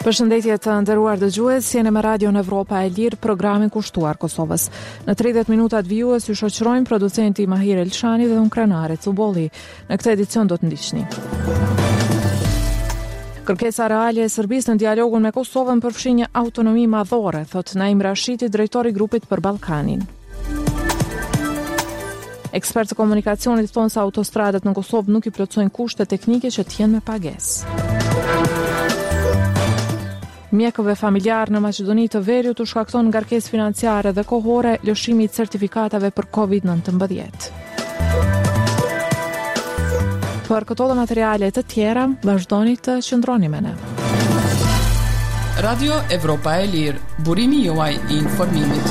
Përshëndetje të nderuar dëgjues, jeni me Radion Evropa e Lirë, programin kushtuar Kosovës. Në 30 minutat vijues ju shoqërojmë producenti Mahir Elshani dhe unë Krenare Cubolli. Në këtë edicion do të ndiqni. Kërkesa reale e Serbisë në dialogun me Kosovën përfshin një autonomi madhore, thot Naim Rashidi, drejtori i grupit për Ballkanin. Ekspertë të komunikacionit thonë se autostradat në Kosovë nuk i plotësojnë kushte teknike që të jenë me pagesë. Mjekëve familjar në Maqedoni të Veriut u shkakton ngarkesë financiare dhe kohore lëshimi i certifikatave për COVID-19. Për këto dhe materiale të tjera, vazhdoni të qëndroni me ne. Radio Evropa e Lirë, burimi juaj i informimit.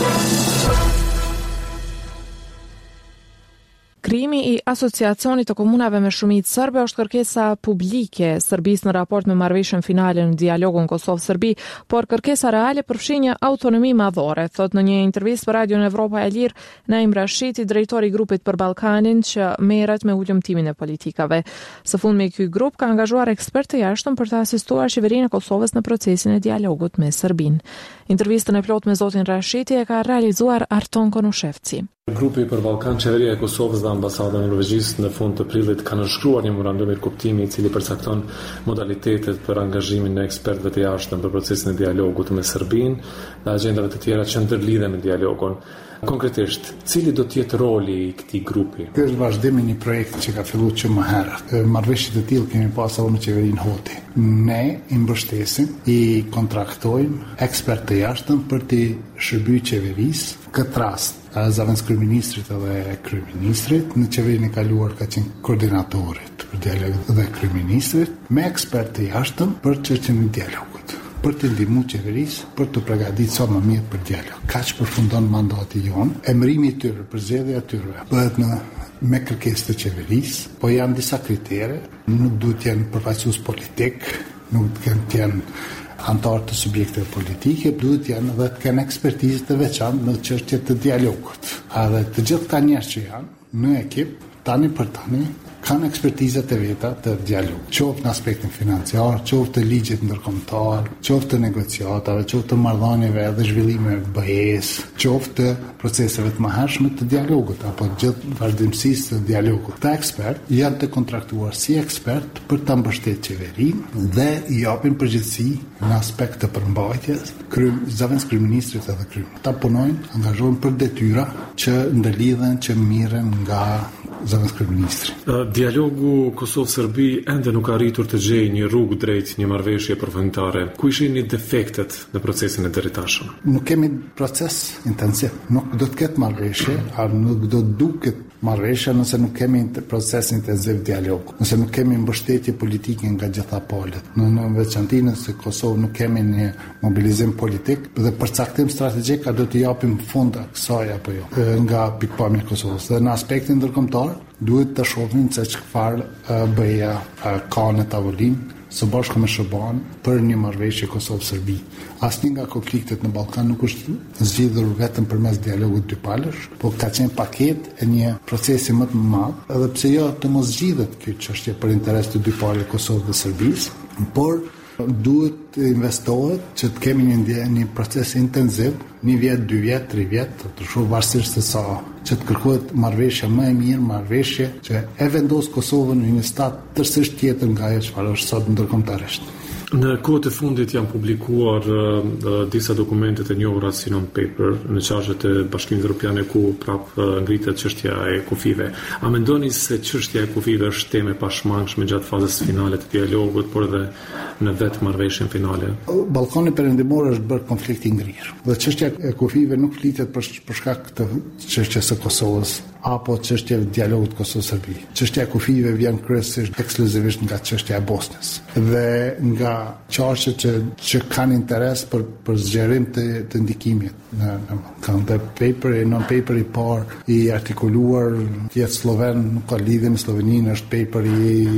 Krijimi i asociacionit të komunave me shumicë serbe është kërkesa publike e Serbisë në raport me marrëveshjen finale në dialogun Kosovë-Serbi, por kërkesa reale përfshin një autonomi madhore, thot në një intervistë për Radion Evropa e Lirë Naim Rashidi, drejtori i grupit për Ballkanin që merret me ulëmtimin e politikave. Së fundmi ky grup ka angazhuar ekspertë të jashtëm për të asistuar qeverinë e Kosovës në procesin e dialogut me Serbinë. Intervistën e plot me zotin Rashidi e ka realizuar Arton Konushevci. Grupi për Ballkan, Qeveria e Kosovës dhe Ambasada e Norvegjisë në fund të prillit kanë nënshkruar një memorandum kuptimi i cili përcakton modalitetet për angazhimin e ekspertëve të jashtëm për procesin e dialogut me Serbinë dhe agjendave të tjera që ndërlidhen me dialogun. Konkretisht, cili do të jetë roli i këtij grupi? Ky është vazhdimi i një projekti që ka filluar që më herët. Marrëveshje të tilla kemi pasur me qeverinë Hoti. Ne i mbështesim, i kontraktojmë ekspertë të jashtëm për të shërbyer qeverisë. Këtë rast, Zëvendëskryeministrit dhe kryeministrit në qeverinë e kaluar ka qenë koordinatorit për dialog dhe kryeministrit me ekspertë të jashtëm për çështjen e dialogut, për të ndihmuar qeverisë për të përgatitur sa më mirë për dialog. Kaq përfundon mandati jon. Emërimi i tyre, përzgjedhja e tyre bëhet me kërkesë të qeverisë, po janë disa kritere, nuk duhet të jenë përfaqësues politik, nuk duhet të jenë antar të subjekteve politike, duhet janë dhe të kenë ekspertizë të veçantë në çështje të dialogut. Edhe të gjithë këta njerëz që janë në ekip, tani për tani, kanë ekspertizat e veta të dialogut, qoftë në aspektin financiar, qoftë të ligjit ndërkombëtar, qoftë të negociatave, qoftë të marrëdhënieve dhe zhvillimeve të BE-s, qoftë të proceseve të mëhershme të dialogut apo gjithë vazhdimësisë të dialogut. Këta ekspertë janë të kontraktuar si ekspert për ta mbështetur qeverinë dhe i japin përgjegjësi në aspekt të përmbajtjes zëvendëskryeministrit edhe kryeministrit. Ta punojnë, angazhohen për detyra që ndërlidhen, që mirren nga zëvendëskryeministri. Dialogu Kosovë-Serbi ende nuk ka arritur të gjejë një rrugë drejt një marrëveshje përfundimtare. Ku ishin defektet në procesin e deri-tashëm? Nuk kemi proces intensiv. Nuk do të ketë marrëveshje, nuk do të duket marrëveshja nëse nuk kemi proces intensiv dialogu, nëse nuk kemi mbështetje politike nga gjitha palët. Në veçanti nëse Kosovë nuk kemi një mobilizim politik dhe përcaktim strategjik, a do të japim fund kësaj apo jo, nga pikpamja e Kosovës. Dhe në aspektin ndërkombëtar duhet të shohim se çfarë BE-ja ka në tavolinë së bashku me SBA-n për një marrëveshje Kosovë-Serbi. Asnjë nga konfliktet në Ballkan nuk është zgjidhur vetëm përmes dialogut dypalësh, por ka qenë paketë e një procesi më të madh, edhe pse jo të mos zgjidhet kjo çështje për interes të dy palëve Kosovës dhe Serbisë, por duhet të investohet që të kemi një proces intensiv, 1 vjet, 2 vjet, 3 vjet, të shoh varësisht se sa që të kërkohet marrëveshje më e mirë, marrëveshje që e vendos Kosovën në një stat tërësisht tjetër nga ajo çfarë është sot ndërkombëtarisht. Në kohët e fundit janë publikuar disa dokumente të njohura si non-paper në qarqet e Bashkimit Evropian ku ngritet çështja e kufive. A mendoni se çështja e kufive është temë e pashmangshme gjatë fazës finale të dialogut, por edhe në vetë marrëveshjen finale? Ballkani perëndimor është bërë konflikt i ngrirë. Dhe çështja e kufive nuk flitet për shkak të çështjes së Kosovës apo çështja e dialogut Kosovë-Serbi. Çështja e kufive vjen kryesisht ekskluzivisht nga çështja e Bosnjës dhe nga qarqe që kanë interes për zgjerim të ndikimit në kanë paper e non-paper i parë i artikuluar tjetë sloven, nuk ka lidhje me Sloveninë, është paper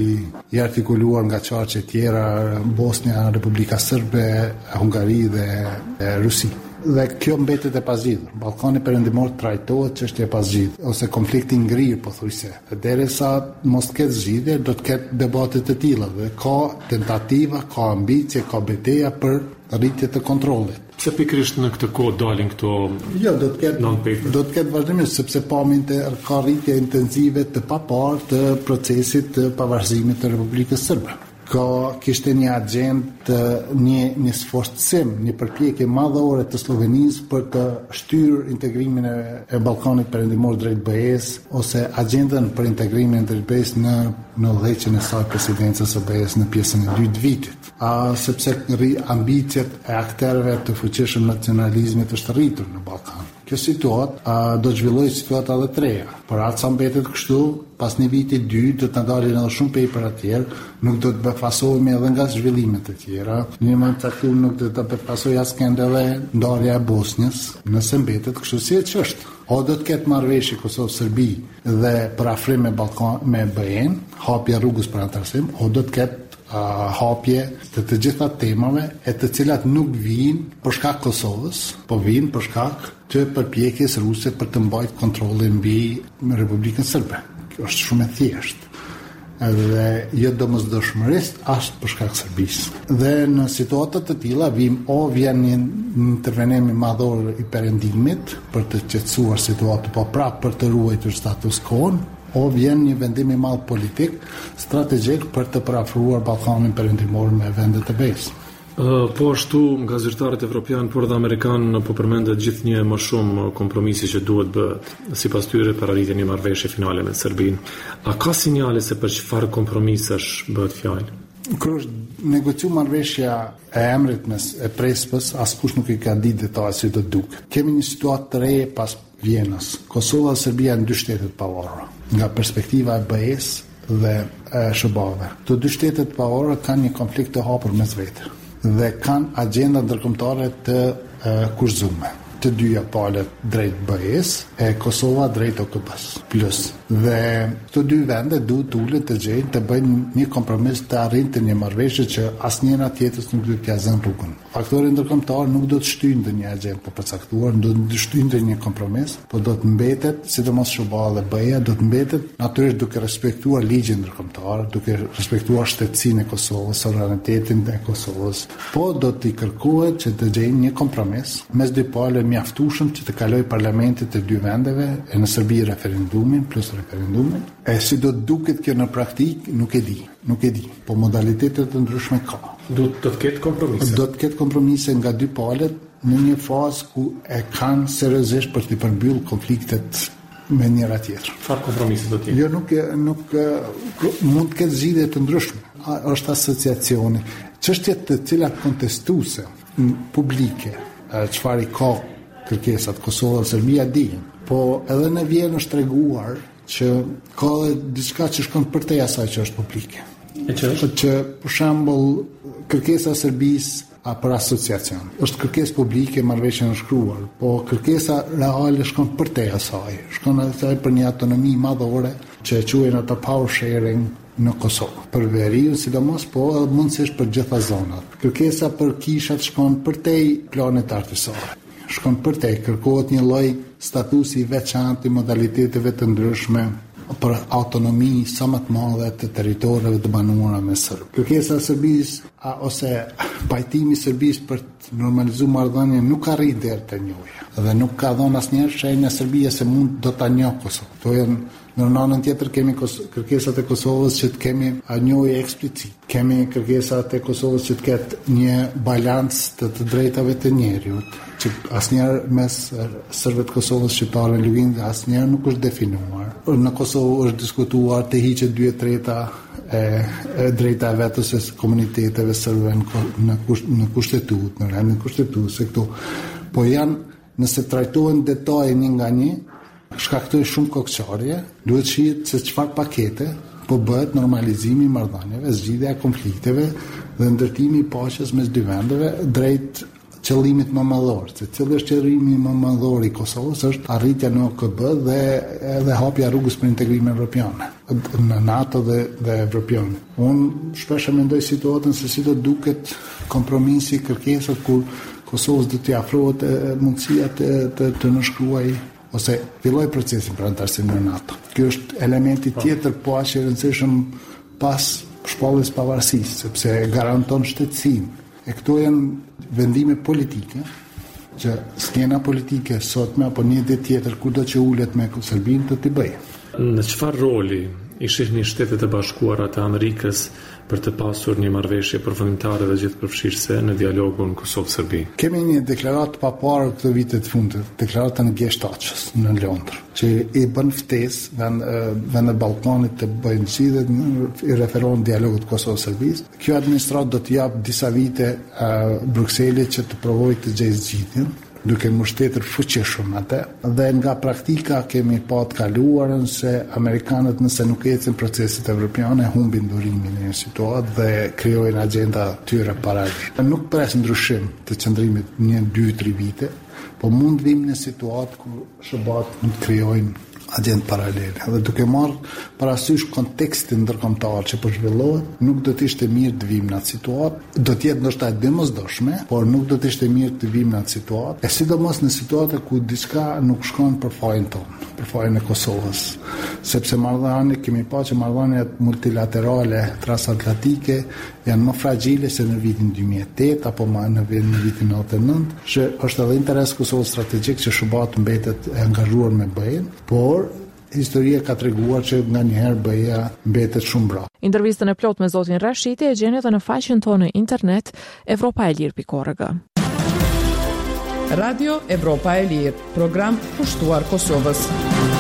i artikuluar nga qarqe tjera, Bosnia, Republika Sërbe, Hungari dhe Rusi. Dhe kjo mbetet e pazgjidhur. Ballkani Perëndimor trajtohet çështje e pazgjidhur ose konflikti ngrirë pothuajse. Derisa mos ketë zgjidhje, do të ketë debate të tilla dhe ka tentativa, ka ambicie, ka betejë për rritje të kontrollit. Pse pikërisht në këtë kohë dalin këto do të ketë vazhdimisht sepse pamin të ka rritje intensive të paparë të procesit të pavarësimit të Republikës Sërbe. Kishte një agjendë, një sforcim, një përpjekje madhore të Slovenisë për të shtyrë integrimin e Ballkanit Perëndimor drejt BE-s ose agjendën për integrimin drejt BE-s në udhëheqjen e saj presidencës së BE-s në pjesën e dytë vitit. Sepse ambicjet e aktorëve të fuqishëm nacionalizmit është rritur në Ballkan. Kjo situatë do të zhvillojë situata edhe të reja. Por atë sa mbetet kështu, pas një viti 2 do të ndalin edhe shumë paper atjerë, nuk do të befasohemi edhe nga zhvillimet e tjera. Në një moment caktuar nuk do të befasojë askënd edhe ndarja e Bosnjës, nëse mbetet kështu si është. O do të ketë marrëveshje Kosovë-Serbi dhe për afrim me BE-n, hapja rrugës për antarësim, o do të ketë hapje të gjitha temave e të cilat nuk vijnë për shkak Kosovës, po vijnë për shkak të përpjekjes ruse për të mbajtur kontrollin mbi Republikën Sërbe. Kjo është shumë e thjeshtë. Dhe jo domosdoshmërisht as për shkak Serbisë. Dhe në situata të tilla vjen një intervenim madhor i Perëndimit për të qetësuar situatën, po prapë për të ruajtur status quo-n, o vjen një vendim i madh politik, strategjik për të parafruar Ballkanin Perëndimor me vendet e BE-s. Po ashtu nga zyrtarët evropian, por dhe amerikan po përmendet gjithnjë më shumë kompromisi që duhet bëhet sipas tyre për arritjen e një marrëveshje finale me Serbinë. A ka sinjale se për çfarë kompromisesh bëhet fjalë? Kur është negociu marrëveshja e emrit mes e Prespës, askush nuk i ka ditë detaj si do duket. Kemi një situatë të re pas Vienës. Kosova dhe Serbia janë dy shtete të pavarura nga perspektiva e BE-s dhe SHBA-ve. Të dy shtetet të pavarura kanë një konflikt të hapur mes vetë dhe kanë agjenda ndërkombëtare të kushzuar. Të dyja palët drejt BE-s e Kosova drejt OKB-s. Plus. Dhe këto dy vende duhet të ulen të gjejnë të bëjnë një kompromis të arrijnë të një marrëveshje që asnjëra tjetrës nuk do t'ia zënë rrugën. Faktorët ndërkombëtar nuk do të shtyjnë në një agjendë të përcaktuar, do të shtyjnë në një kompromis, por do të mbetet, sidomos SHBA dhe BE-ja, do të mbetet natyrisht duke respektuar ligjin ndërkombëtar, duke respektuar shtetësinë e Kosovës, sovranitetin e Kosovës, po do t'i kërkohet që të gjejnë një kompromis mes dy palëve mjaftueshëm që të kaloj parlamentit të dy vendeve, e në Serbi referendumin plus referendumin. E si do të duket kjo në praktik, nuk e di. Po modalitetet të ndryshme ka. Do të ketë kompromise. Do të ketë kompromise nga dy palët në një fazë ku e kanë seriozisht për të përmbyllur konfliktet me njëra tjetër. Çfarë kompromise do të jetë? Jo, nuk mund të ketë zgjidhje të ndryshme. Është asociacioni. Çështjet të cilat kontestuese publike, çfarë ka kërkesat Kosova dhe Serbia dinë, po edhe në Vjenë është treguar që ka diçka që shkon përtej asaj që është publike. E që është? Që për shembull kërkesa e Serbisë për asociacion është kërkesë publike, marrëveshje e shkruar, po kërkesa reale shkon përtej asaj. Shkon asaj për një autonomi madhore që e quajnë ata power sharing në Kosovë. Për veriun sidomos, po mundësisht për gjitha zonat. Kërkesa për kishat shkon përtej planet artisore. Shkon përtej, kërkohet një lloj statusi i veçantë i modaliteteve të ndryshme për autonomi sa më të madhe të territoreve të banuara me Serbë. Kërkesa e Serbisë ose pajtimi i Serbisë për të normalizuar marrëdhënien nuk arrit deri te njohja dhe nuk ka dhënë asnjëherë shenja Serbia se mund do ta njohë Kosovën. To janë në anën tjetër kemi kërkesat e Kosovës që të kemi njohje eksplicit. Kemi kërkesat e Kosovës që të ketë një balancë të drejtave të njerëzit, që asnjëherë mes serbëve të Kosovës shqiptarë në luvin asnjëherë nuk është definuar. Në Kosovë është diskutuar të hiqet 2/3 e drejta e vetës së komuniteteve serbe në kushtetutë, në rendin kushtetues këtu. Po nëse trajtohen detaje një nga një, shkaktoi shumë kokçarje, duhet shihet se çfarë pakete po bëhet normalizimi i marrëdhënieve, zgjidhja e konflikteve dhe ndërtimi i paqes mes dy vendeve drejt qëllimit më madhor. Se cili është qëllimi më madhor i Kosovës është arritja në OKB dhe hapja rrugës për integrimin evropian në NATO dhe evropian. Unë shpesh mendoj situatën se si do duket kompromisi, kërkesat kur Kosovës do t'i afrohet mundësia të nënshkruaj ose filloj procesin për anëtarësinë në NATO. Ky është elementi tjetër po aq i rëndësishëm pas shpalljes pavarësisë, sepse garanton shtetësinë. E këto janë vendime politike që skena politike sotme apo një ditë tjetër kudo që ulet me Serbinë do t'i bëjë. Në çfarë roli i shihni Shtetet e Bashkuara të Amerikës për të pasur një marrëveshje përfundimtare dhe gjithëpërfshirëse në dialogun Kosovë-Serbi? Kemi një deklaratë pa parë këtë vitet të fundit, deklaratën e G7 në Londër, që i bën ftesë vende Ballkanit të bëjnë zgjidhje i referohen dialogut Kosovë-Serbisë. Kjo administratë do të jap disa vite Brukselit që të provojë të gjejë zgjidhjen, duke mbështetur fuqishëm atë, dhe nga praktika kemi pa të kaluarën se amerikanët nëse nuk ecin proceset evropiane humbin durimin në një situatë dhe krijojnë agenda tyre paralele. Nuk pres ndryshim të qëndrimit 1-2-3 vite, po mund vim në situatë ku SBA-t mund të krijojnë agent paralele. Dhe duke marrë parasysh kontekstin ndërkombëtar që po zhvillohet, nuk do të ishte mirë të vim në atë situatë, do të jetë ndoshta e domosdoshme, por nuk do të ishte mirë të vim në atë situatë, e sidomos në situata ku diçka nuk shkon për fajin tonë, për fajin e Kosovës, sepse kemi pa që marrëdhëniet multilaterale transatlantike janë më fragjile se në vitin 2008 apo më në vitin 99, që është edhe interes Kosovës strategjik që SBA-t mbetet e angazhuar me BE-n, por historia ka treguar që nganjëherë BE-ja mbetet shumë brapa. Intervistën e plot me zotin Rashiti e gjeni edhe në faqen tonë në internet evropaelir.org. Radio Evropa e Lirë, program pushtuar Kosovës.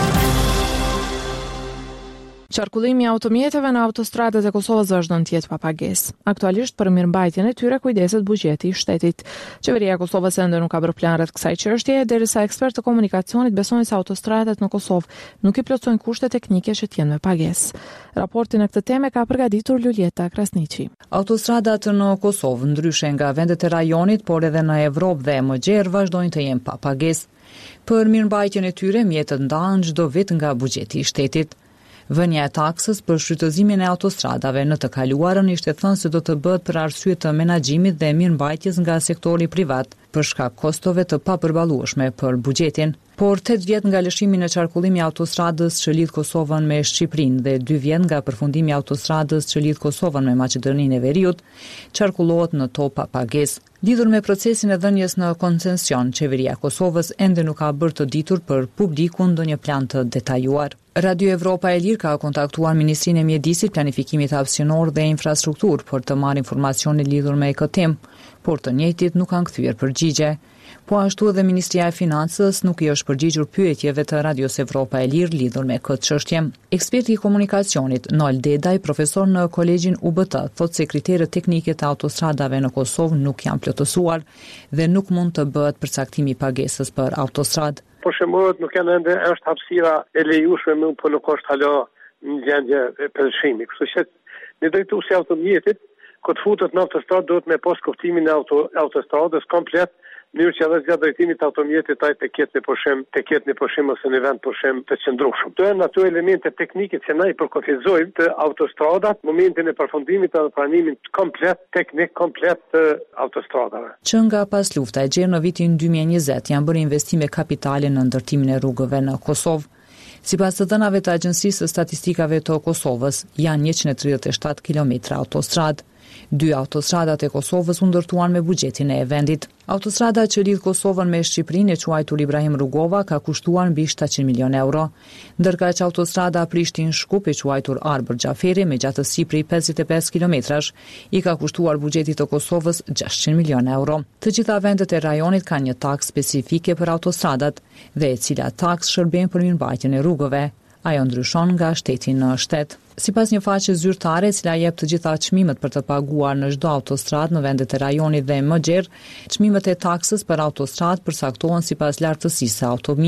Qarkullimi i automjeteve në autostradat e Kosovës vazhdon të jetë pa pagesë. Aktualisht për mirëmbajtjen e tyre kujdeset buxheti i shtetit. Qeveria e Kosovës ende nuk ka bërë plan rreth kësaj çështjeje, derisa ekspertë të komunikacionit besojnë se autostradat në Kosovë nuk i plotësojnë kushtet teknike që të jenë me pagesë. Raportin e këtë teme ka përgatitur Lulieta Krasniqi. Autostradat në Kosovë, ndryshe nga vendet e rajonit, por edhe në Evropë dhe më gjerë, vazhdojnë të jenë pa pagesë. Për mirëmbajtjen e tyre, mjetët ndahen çdo vit nga buxheti i shtetit. Vënia e taksës për shfrytëzimin e autostradave në të kaluarën ishte thënë se do të bëhet për arsye të menaxhimit dhe mirëmbajtjes nga sektori privat, për shkak kostove të papërballueshme për buxhetin. Por 8 vjet nga lëshimi në qarkullimi i autostradës që lidh Kosovën me Shqipërinë dhe 2 vjet nga përfundimi i autostradës që lidh Kosovën me Maqedoninë e Veriut, qarkullohet në to pa pagesë. Lidhur me procesin e dhënies në koncesion, qeveria e Kosovës ende nuk ka bërë të ditur për publikun ndonjë plan të detajuar. Radio Evropa e Lirë ka kontaktuar Ministrinë e Mjedisit, Planifikimit Hapësinor dhe Infrastrukturë për të marrë informacione lidhur me këtë temë, por të njëjtit nuk kanë kthyer përgjigje. Po ashtu edhe Ministria e Financës nuk i është përgjigjur pyetjeve të Radios Evropa e Lirë lidhur me këtë çështje. Eksperti i komunikacionit Nol Dedaj, profesor në Kolegjin UBT, thotë se kriteret teknike të autostradave në Kosovë nuk janë plotësuar dhe nuk mund të bëhet përcaktimi i pagesës për autostradë. Po shembull nuk janë ende është hapësira e lejueshme më po nuk është hala një gjendje përshimi. Kështu që në drejtuesi i automjetit, kur të futet në autostradë duhet me pas kuptimin e autostradës komplet, në mënyrë që edhe gjatë drejtimit të automjetit ai të ketë në pushim ose në vend pushim të qëndrueshëm. Këto janë ato elemente teknike që ne i përkufizojmë të autostradat në momentin e përfundimit të pranimit komplet teknik komplet të autostradave. Që nga pas lufta e gjerë në vitin 2020 janë bërë investime kapitale në ndërtimin e rrugëve në Kosovë. Sipas të dhënave të Agjencisë së Statistikave të Kosovës, janë 137 kilometra autostradë. 2 autostradat e Kosovës u ndërtuan me buxhetin e vendit. Autostrada që lidh Kosovën me Shqipërinë e quajtur Ibrahim Rugova ka kushtuar mbi 700 milion euro, ndërka që autostrada Prishtinë-Shkup e quajtur Arbër Xhaferi me gjatësi prej 55 kilometrash i ka kushtuar buxhetit të Kosovës 600 milion euro. Të gjitha vendet e rajonit kanë një taksë specifike për autostradat dhe e cila taksë shërben për mirëmbajtjen e rrugëve. Ajo ndryshon nga shteti në shtet. Sipas një faqe zyrtare, e cila jep të gjitha çmimet për të paguar në çdo autostradë në vendet e rajonit dhe më gjerë, çmimet e taksës për autostradë përcaktohen sipas lartësisë së automjetit.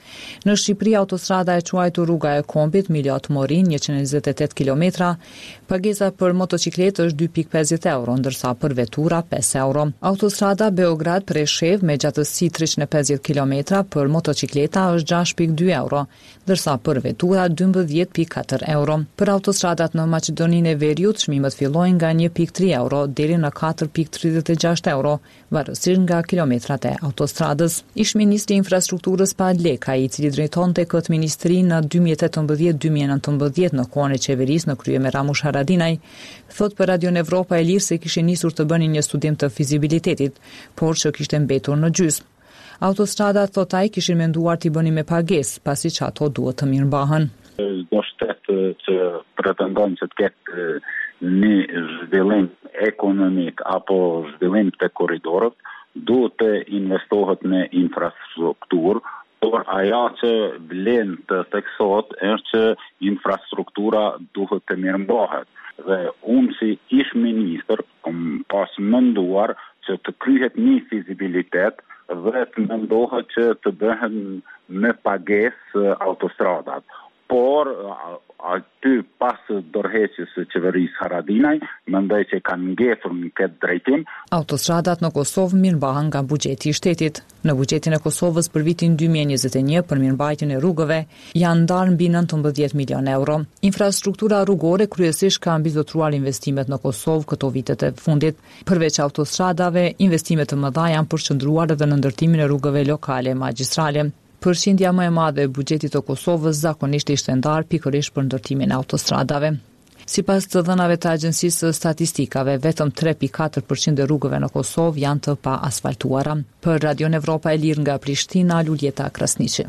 Në Shqipëri, autostrada e quajtur Rruga e Kombit, Miljot Morin, 128 km, pagesa për motocikletë është 2.50 euro, ndërsa për vetura 5 euro. Autostrada Beograd-Preshev me gjatësi 350 km për motocikleta është 6.2 euro, ndërsa për vetura 12.4 euro. Për autostradat në Maqedoninë e Veriut, çmimet fillojnë nga 1.3 euro deri në 4.36 euro, varësisht nga kilometrat e autostradës. Ish-ministri i infrastrukturës Paad Leka, i cili drejtonte këtë ministri në 2018-2019 në kohën e qeverisë në krye me Ramush Haradinaj, thot për Radio Evropa e Lirë se kishin nisur të bënin një studim të fizibilitetit, por që kishte mbetur në gjysmë. Autostradat, thot ai, kishin menduar t'i bënin me pagesë, pasi që ato duhet të mirëmbahen. Do shtet që pretendon që të ketë një zhvillim ekonomik apo zhvillim të koridorët, duhet të investohet në infrastrukturë, por aja që vlen të theksohet është që infrastruktura duhet të mirëmbahet. Dhe unë si ish ministër kom pas menduar që të kryhet një fizibilitet dhe të mendohet që të bëhen me pagesë autostradat. Por aty pas dorëheqjes së qeverisë Haradinaj, mendoj që kanë ngjetur në këtë drejtim. Autostradat në Kosovë mirëmbahen nga buxheti i shtetit. Në buxhetin e Kosovës për vitin 2021 për mirëmbajtjen e rrugëve janë ndarë mbi 19 milion euro. Infrastruktura rrugore kryesisht ka mbizotruar investimet në Kosovë këto vitet e fundit. Përveç autostradave, investimet të mëdha janë përqendruar edhe në ndërtimin e rrugëve lokale e magjistrale. Përqindja më e madhe e buxhetit të Kosovës zakonisht ishte ndarë pikërisht për ndërtimin e autostradave. Sipas të dhënave të Agjencisë së Statistikave, vetëm 3.4% e rrugëve në Kosovë janë të pa asfaltuara. Për Radio Evropa e Lirë nga Prishtina, Luljeta Krasniqi.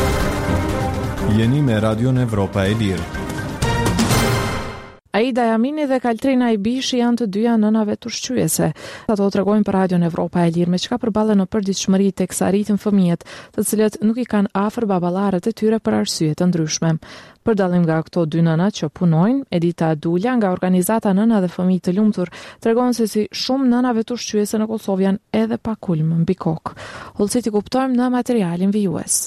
Jeni me Radio Evropa e Lirë. Aida Jamini dhe Kaltrina Ibishi janë të dyja nënave të ushqyese. Ato tregojnë për Radio Evropa e Lirë me çka përballen në përditshmëri teksa rritin fëmijët, të cilët nuk i kanë afër baballarët e tyre për arsye të ndryshme. Për dallim nga këto dy nëna që punojnë, Edita Dulja nga organizata Nëna dhe Fëmijë të Lumtur tregon se si shumë nënave të ushqyese në Kosovë janë edhe pa kulm mbi kokë. Hollësit i kuptojmë në materialin vijues.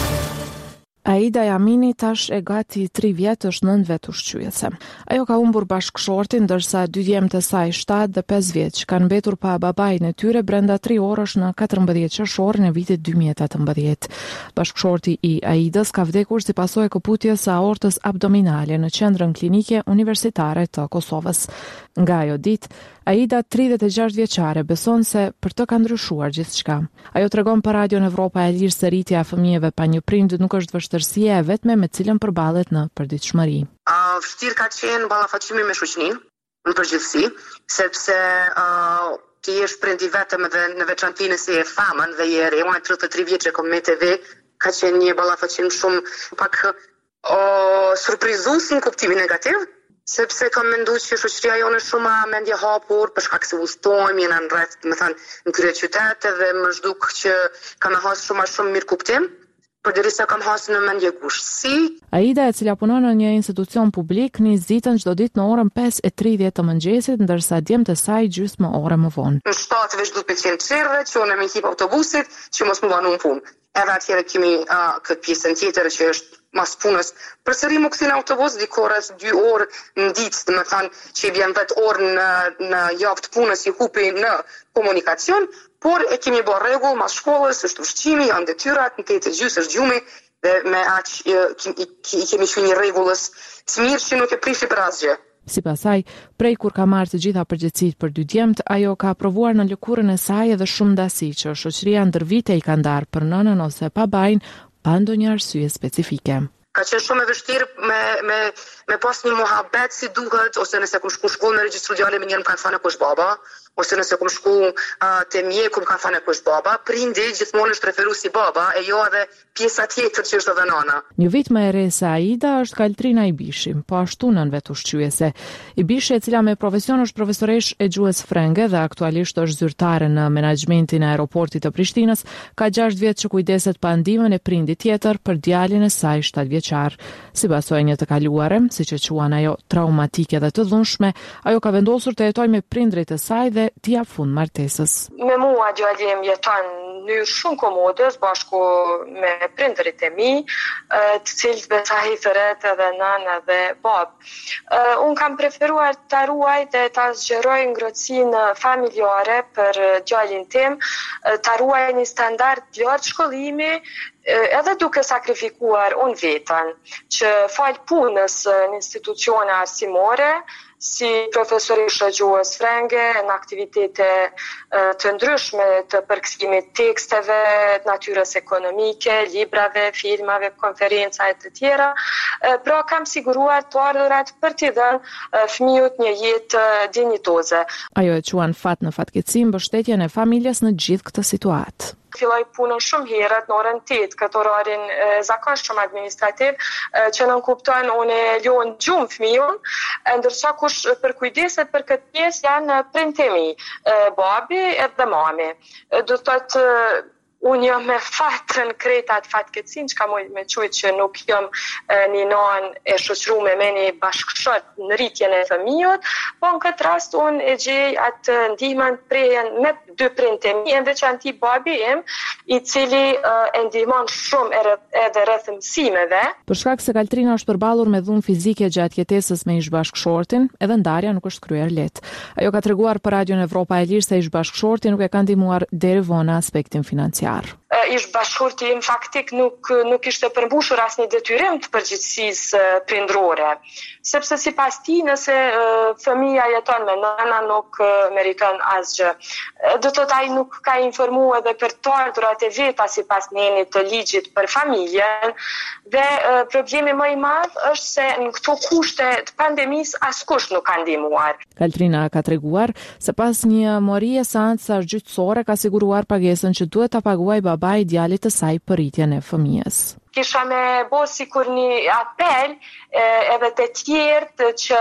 Aida Jamini tash e gati 3 vjet është 9 vet ushqyese. Ajo ka humbur bashkëshortin, ndërsa 2 djemtë e saj 7 dhe 5 vjeç kanë mbetur pa babain e tyre brenda 3 orësh në 14 qershorin e vitit 2018. Bashkëshorti i Aidës ka vdekur si pasojë e këputjes së aortës abdominale në qendrën klinike universitare të Kosovës. Nga ajo ditë, Aida, 36 vjeçare, beson se për të ka ndryshuar gjithçka. Ajo tregon për Radio Evropa e Lirë se rritja e fëmijëve pa një prind nuk është vështirësia e vetme me cilën përballet në përditshmëri. Vështirë ka qenë ballafaqimi me shoqërinë në përgjithësi, sepse ti je prind i vetëm dhe në veçantë nëse je famën dhe je e 33 vjeçë kom me TV, ka qenë një ballafaqim shumë pak surprizues në kuptimin negativ. Sepse kam menduar që shoqëria jonë është shumë mendje hapur, për shkak se udhtojmë, jena në rreth, në krye qytete dhe më zhduk që kam hasur shumë mirë kuptim, përderisa kam hasur në mendje gushtësi. Aida, e cila punon në një institucion publik, nis ditën çdo ditë në orën 5:30 të mëngjesit, ndërsa djemtë e saj gjysmë ore më vonë. Në 7 veç duhet të qenë çerrë, që unë me hip autobusit, që mos më vanu në punë. Edhe atjere kemi këtë pjesën tjetër që është mas punës. Përsëri më kthyn autobus dikorës 2 orë në ditë, do të thënë që i vjen 10 orë në javë të punës i hupi në komunikacion, por e kemi bërë rregull mas shkollës, është ushqimi, janë detyrat, në 8:30 është gjumi dhe me aq i kemi qenë një rregullës të mirë që nuk e prishi për asgjë. Sipas saj, prej kur ka marrë të gjitha përgjegjësitë për 2 djemt, ajo ka provuar në lëkurën e saj edhe shumë dasi që shoqëria ndër vite i ka ndarë për nënën ose babain pa ndonjë arsye specifike. Ka qenë shumë e vështirë me pas një muhabet si duhet, ose nëse kum shku shkollë me regjistru djale me njërë më kanë thënë kush baba, ose nëse kum shku te mjeku më kanë thënë kush baba, prindi gjithmonë është referu si baba, e jo edhe pjesa tjetër që është edhe nana. Një vit më e re se Aida është Kaltrina Ibishi, po ashtu nën vet ushqyese. Ibishi, e cila me profesion është profesoresh e gjuhës frenge dhe aktualisht është zyrtare në menaxhmentin e aeroportit të Prishtinës, ka 6 vjet që kujdeset pa ndihmën e prindit tjetër për djalin e saj 7 vjeçar. Sipas së një të kaluare, siç e quan ajo traumatike dhe të dhunshme, ajo ka vendosur të jetojë me prindrit e saj dhe t'ia fund martesës. Me mua djali im jeton në mënyrë shumë komodës bashku me prindërit e mi, të cilët besahit të ret edhe nën edhe bab. Unë kam preferuar të ruaj dhe të zgjeroj ngrohtësinë familjare për djalin tim, të ruaj një standard të lartë shkollimi, edhe duke sakrifikuar unë vetën, që falë punës në institucione arsimore, si profesorisht e gjuhës frenge, në aktivitete të ndryshme të përkthimit teksteve, natyrës ekonomike, librave, filmave, konferenca e të tjera, pra kam siguruar të ardhurat për t'i dhënë fëmijët një jetë dinjitoze. Ajo e quan fat në fatkeqësi mbështetjen e familjes në gjithë këtë situatë. Filloj punën shumë herët në orën 8, këtë orarin zakonshëm administrativ, që nën kupton unë e ljohen gjumë fëmijën, ndërsa kush përkujdeset për këtë pjesë janë prindtemi, babi edhe mami. Do të thotë unë jam me fatën kretat fatkeqësin, që ka me qujtë që nuk jam një nanë e shoqëruar me një bashkëshort në rritjen e fëmijët, po në këtë rast unë e gjej atë ndihmën prejen me dy prindë e mi, në veçanti babi im, i cili e ndihmon shumë edhe rreth mësimeve. Për shkak se Kaltrina është përballur me dhunë fizike gjatë jetesës me ish bashkëshortin, edhe ndarja nuk është kryer lehtë. Ajo ka treguar për Radion Evropa e Lirë se ish bashkëshorti nuk e ka ndihmuar deri vonë aspektin financiar. Ish bashkëshorti im faktik nuk ishte përmbushur asnjë detyrim të përgjegjësisë prindrore, sepse sipas tij nëse fëmia jeton me nëna nuk meriton asgjë. Do të thotë ai nuk ka informuar edhe për të ardhurat e veta sipas nenit të ligjit për familjen, dhe problemi më i madh është se në këto kushte të pandemisë askush nuk ka ndihmuar. Kaltrina ka treguar se pas një morie seancash gjyqësore ka siguruar pagesën që duhet ta paguaj babai djalit të saj për rritjen e fëmijës. Kisha me bo sikur një apel edhe të tjertë që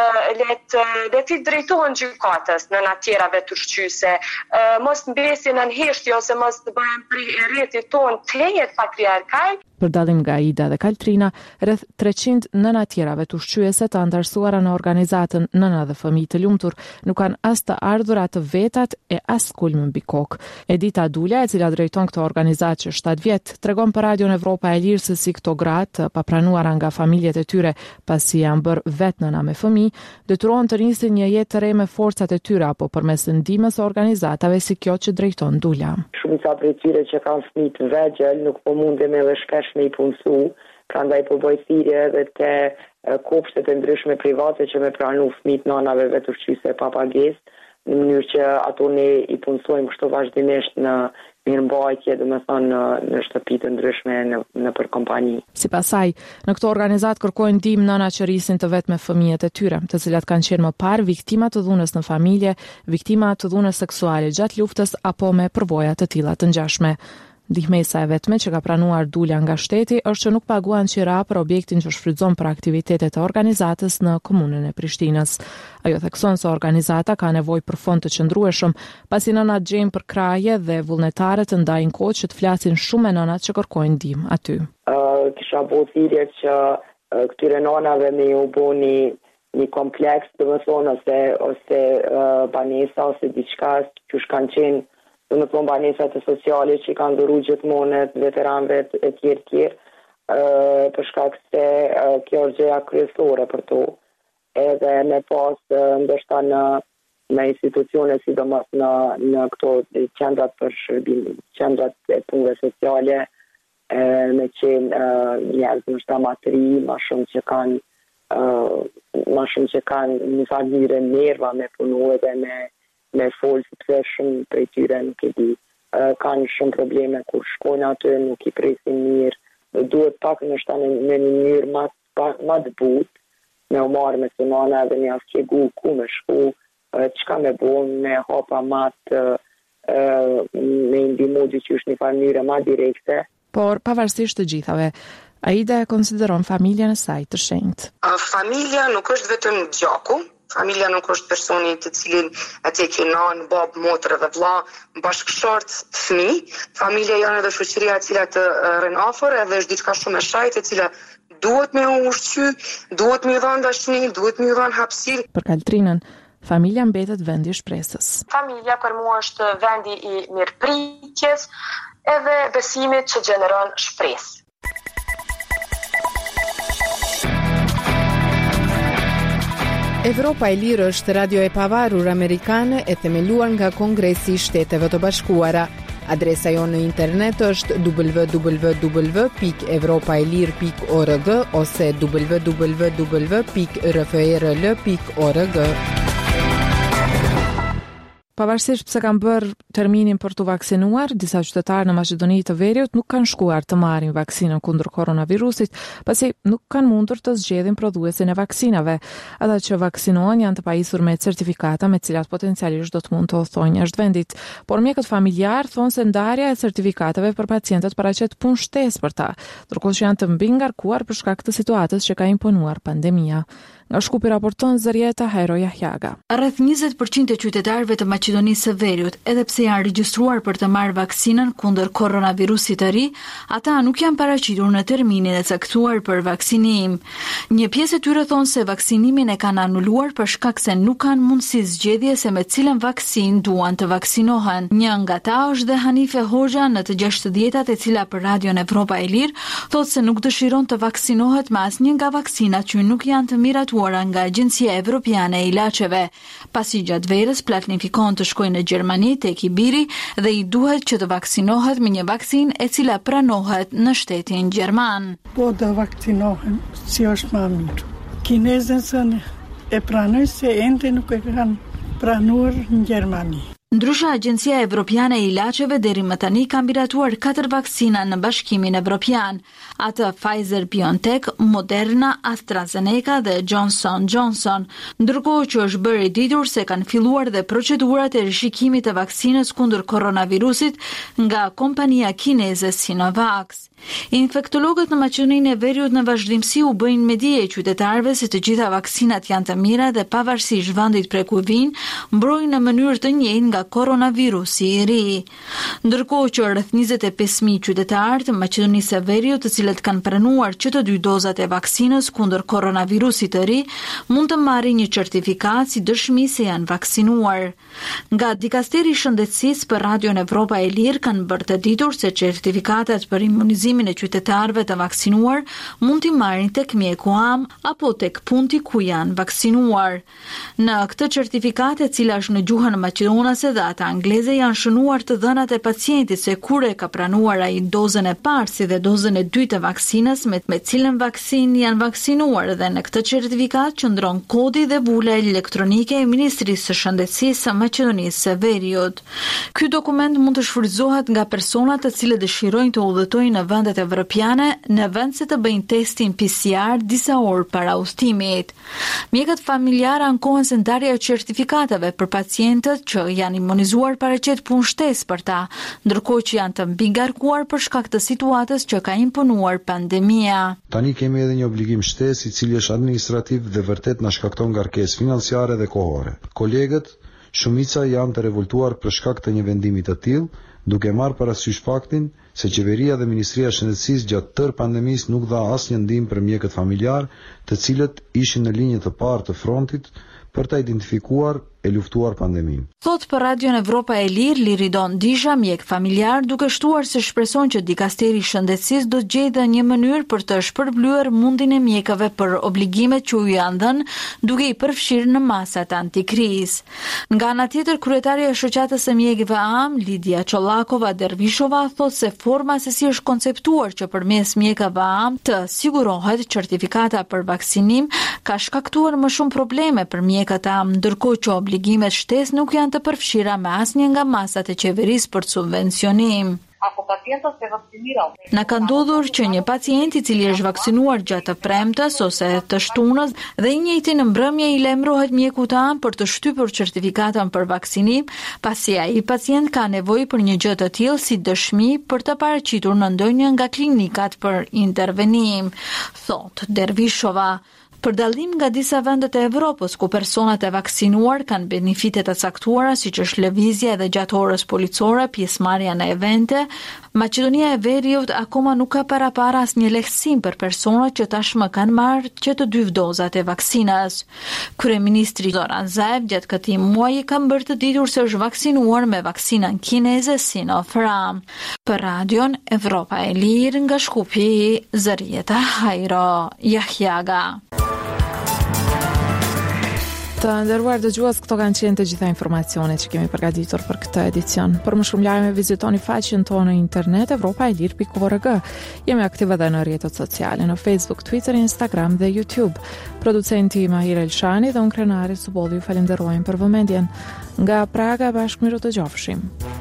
le t'i drejtohen gjykatës në natjerave të shqyse, mos mbesin në nheshtje ose mos të bëhen pri rretit tonë të lejet patriarkal. Për dallim nga Ida dhe Kaltrina, rreth 300 nëna tjerave të ushqyese të antarësuara në organizatën Nëna dhe Fëmijë të Lumtur nuk kanë as të ardhura të vetat e as kulm mbi kokë. Edita Dulja, e cila drejton këtë organizatë që 7 vjet, tregon për Radion Evropa e Lirë se si këto gratë, papranuara nga familjet e tyre pasi janë bërë vetë nëna me fëmijë, detyrohen të nisin një jetë të re me forcat e tyre apo përmes ndihmës së organizatave si kjo që drejton Dulja. Shumica prej tyre që kanë fëmijë të vegjël nuk po mundem edhe shpesh me i punësu, prandaj po bëj thirrje edhe te kopshtet e ndryshme private që me pranu fëmijët nënave vetë ushqyese pa pagesë, në mënyrë që ato ne i punësojmë kështu vazhdimisht në mirëmbajtje, domethënë në shtëpi të ndryshme në për kompani. Sipas saj, në këtë organizatë kërkojnë ndihmë nëna që rrisin të vetë me fëmijët e tyre, të cilat kanë qenë më parë viktima të dhunës në familje, viktima të dhunës seksuale gjatë luftës apo me përvoja të tilla të ngjashme. Ndihmesa e vetme që ka pranuar Dulja nga shteti është që nuk paguan qira për objektin që shfrytëzon për aktivitetet e organizatës në komunën e Prishtinës. Ajo thekson se organizata ka nevojë për fond të qëndrueshëm, pasi nënat gjejnë për kraje dhe vullnetarët ndajnë kohë që të flasin shumë me nënat që kërkojnë ndihmë aty. Kisha bëu thirrje që këtyre nënave me u bo një kompleks, domethënë ose banesa ose diçka që kanë qenë në të banesat e sociale që kanë dhuru gjithmonë veteranëve e tjerë, për shkak se kjo është gjëja kryesore për to. Edhe me pas ndoshta në institucione, sidomos në këto qendrat për shërbim, qendrat e punëve sociale, me qenë njerëz ndoshta më të ri, më shumë që kanë një farë mënyrë nerva me punu edhe me folë, sepse shumë prej tyre nuk e di. Kanë shumë probleme kur shkojnë aty, nuk i presin mirë. Duhet pak ndoshta në një mënyrë më të butë, me u marrë me sunana dhe me shqegu ku me shku, çka me bon, me hapa me ndihmu që një mënyrë më direkte. Por pavarësisht të gjithave, Aida e konsideron familjen e saj të shenjtë. Familja nuk është vetëm gjaku. Familja nuk është personi të cilin atje ke nan, bab, motër dhe vlla, bashkëshort, fëmijë. Familja janë edhe shoqëria e cila të rën afër, edhe është diçka shumë e shajtë e cila duhet me u ushqy, duhet me i dhënë dashni, duhet me i dhënë hapësirë. Për Kaltrinën, familja mbetet vendi i shpresës. Familja për mua është vendi i mirëpritjes edhe besimit që gjeneron shpresë. Evropa e Lirë është radio e pavarur amerikane e themeluar nga Kongresi i Shteteve të Bashkuara. Adresa jonë në internet është www.evropaelir.org ose www.rfrl.org. Pavarësisht pse kanë bërë terminin për të vaksinuar, disa qytetarë në Maqedoni të Veriut nuk kanë shkuar të marrin vaksinën kundër koronavirusit, pasi nuk kanë mundur të zgjedhin prodhuesin e vaksinave. Ata që vaksinohen janë të pajisur me certifikata me cilat potencialisht do të mund të udhtojnë jashtë vendit, por mjekët familjar thonë se ndarja e certifikatave për pacientët paraqet punshtesë për ta, ndërkohë që janë të mbi ngarkuar për shkak të situatës që ka imponuar pandemia. Nga Shkupi raporton Zërieta Hajro Jahjaga. Rreth 20% e qytetarëve të Maqedonisë së Veriut, edhe pse janë regjistruar për të marrë vaksinën kundër koronavirusit të ri, ata nuk janë paraqitur në terminin e caktuar për vaksinim. Një pjesë e tyre thonë se vaksinimin e kanë anuluar për shkak se nuk kanë mundësi zgjedhje se me cilën vaksin duan të vaksinohen. Një nga ta është dhe Hanife Hoxha në të 60-tat e cila për Radion Evropa e Lirë thotë se nuk dëshiron të vaksinohet me asnjë nga vaksinat që nuk janë të miratuara nga Agjencia Evropiane e Ilaçeve. Pasi gjatë verës planifikon të shkojë në Gjermani tek i biri dhe i duhet që të vaksinohet me një vaksinë e cila pranohet në shtetin gjerman. Po të vaksinohen, si është më mirë. Kinezën e pranoj se ende nuk e kanë pranuar në Gjermani. Ndryshe, Agjencia Evropiane e Ilaçeve deri më tani ka miratuar 4 vaksina në Bashkimin Evropian, atë Pfizer-BioNTech, Moderna, AstraZeneca dhe Johnson & Johnson, ndërkohë që është bërë e ditur se kanë filluar dhe procedurat e rishikimit të vaksinës kundër koronavirusit nga kompania kineze Sinovac. Infektologët në Maqedoninë e Veriut në vazhdimsi u bëjnë me dije qytetarëve se të gjitha vaksinat janë të mira dhe pavarësisht vendit prej ku vijnë, mbrojnë në mënyrë të njëjtë nga koronavirusi i ri. Ndërkohë që rreth 25.000 qytetarë të Maqedonisë së Veriut, të cilët kanë pranuar që të 2 dozat e vaksinës kundër koronavirusit të ri, mund të marrin një certifikat si dëshmi se janë vaksinuar. Nga Dikasteri i Shëndetësisë për Radion Evropa e Lirë kanë bërë të ditur se certifikatat për imunizimin e qytetarëve të vaksinuar mund t'i marrin tek mjeku am apo tek punti ku janë vaksinuar. Në këtë certifikat, e cila është në gjuhën maqedonase dhe ata angleze, janë shënuar të dhënat e pacientit se kur e ka pranuar ai dozën e parë si dhe dozën e dytë të vaksinës me cilën vaksinë janë vaksinuar, dhe në këtë certifikat qëndron kodi dhe bula elektronike e Ministrisë së Shëndetësisë së Maqedonisë së Veriut. Ky dokument mund të shfrytëzohet nga personat të cilët dëshirojnë të udhëtojnë në vendet evropiane në vend se të bëjnë testin PCR disa orë para udhëtimit. Mjekët familjar ankohen se ndarja e certifikatave për pacientët që janë imunizuar paraqet punshtesë për ta, ndërkohë që janë të mbingarkuar për shkak të situatës që ka imponuar pandemia. Tani kemi edhe një obligim shtesë i cili është administrativ dhe vërtet na shkakton ngarkesë financiare dhe kohore. Kolegët, shumica janë të revoltuar për shkak të një vendimi të tillë, duke marrë parasysh faktin se qeveria dhe Ministria e Shëndetësisë gjatë tërë pandemisë nuk dha asnjë ndihmë për mjekët familjar, të cilët ishin në linjë të parë të frontit për ta identifikuar e luftuar pandeminë. Thot për Radion Evropa e Lirë, Liridon Disha, mjek familjar, duke shtuar se shpreson që Dikasteri i Shëndetësisë do të gjejë një mënyrë për të shpërblyer mundin e mjekëve për obligimet që u janë dhënë, duke i përfshirë në masat antikrizë. Nga ana tjetër, kryetaria e shoqatës së mjekëve AM, Lidia Çollakova Dervishova, thot se forma se si është konceptuar që përmes mjekëve AM të sigurohet certifikata për vaksinim ka shkaktuar më shumë probleme për mjekët AM, ndërkohë që obligimet shtesë nuk janë të përfshira me asnjë nga masat e qeverisë për subvencionim. Na ka ndodhur që një pacient i cili është vaksinuar gjatë të premtës ose të shtunës dhe i njëjti në mbrëmje i lajmërohet mjekut të AM për të shtypur certifikatën për vaksinim, pasi ai pacient ka nevojë për një gjë të tillë si dëshmi për të paraqitur në ndonjë nga klinikat për intervenim, thot Dervishova. Për dallim nga disa vendet e Evropës ku personat e vaksinuar kanë benefite të caktuara siç është lëvizja edhe gjatë orës policore, pjesëmarrja në evente, Maqedonia e Veriut akoma nuk ka parapara asnjë lehtësim për personat që tashmë kanë marrë që të 2 dozat e vaksinës. Kryeministri Zoran Zaev gjatë këtij muaji ka bërë të ditur se është vaksinuar me vaksinën kineze Sinopharm. Për radion Evropa e Lirë nga Shkupi, Zërieta Hajro Jahjaga. Të nderuar dëgjues, këto kanë qenë të gjitha informacionet që kemi përgatitur për këtë edicion. Për më shumë lajme vizitoni faqen tonë në internet evropaelir.org. Jemi aktive edhe në rrjetet sociale, në Facebook, Twitter, Instagram dhe YouTube. Producenti Mahir Elshani dhe unë Krenari Subolli ju falenderojmë për vëmendjen. Nga Praga bashkë miru të gjofshim.